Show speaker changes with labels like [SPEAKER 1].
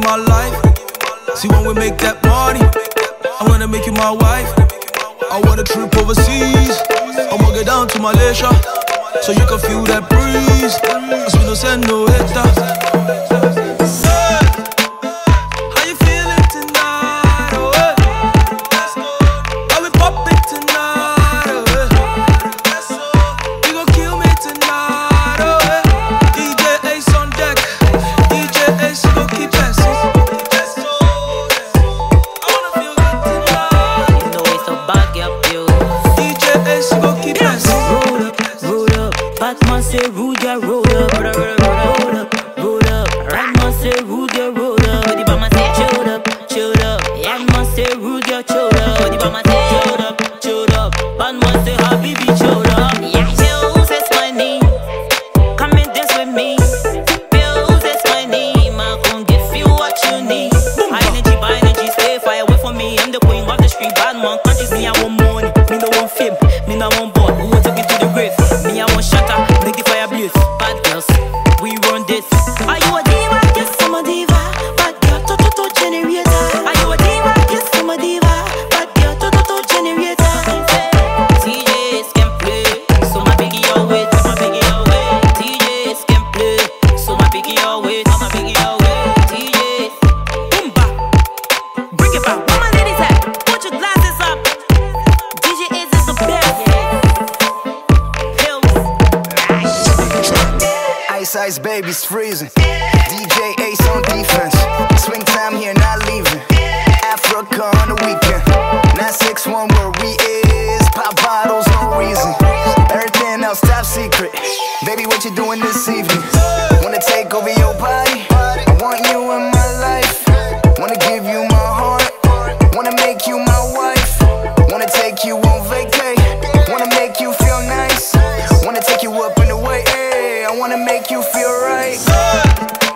[SPEAKER 1] my life. See when we make that money, I wanna make you my wife. I want a trip overseas, I'ma get down to Malaysia, so you can feel that breeze. Cause we don't send no haters.
[SPEAKER 2] Batman say rude, yeah, roll up, roll up, roll up. Batman say rude, yeah, roll up. The Batman say chill up, chill up. Batman say rude, yeah, chill up. The Batman say chill up, chill up. Batman say Habibi, chill up. Yeah, Bills, that's my name. Come and dance with me. Bills, that's my name. I gon' give you what you need. High energy, stay far away from me. I'm the queen of the street. Batman conscious, me I want money, me no want fame, me no want boy. Who want take it to the grave? Me I want shatter, make the fire blaze. Bad girls, we run this. Are you a diva? Yes, I'm a diva. Bad girl, to generator. Are you a diva? Yes, I'm a diva. Bad girl, to generator. TJs can play, so my biggie always, my biggie always. TJs can play, so my biggie always, my biggie always. TJs, boom ba, bring it back. Where my ladies at? Put your glasses up. DJ is the best.
[SPEAKER 3] Ice baby's freezing. DJ Ace on defense. Swing time here, not leaving. Africa on the weekend. 961 where we is. Pop bottles, no reason. Everything else top secret. Baby, what you doing this evening? Wanna take over your body? I want you in my life. Wanna give you my heart. Wanna make you my wife. Wanna take you on vacay. Wanna make you feel nice. Wanna take you up in the way. I wanna make you feel right.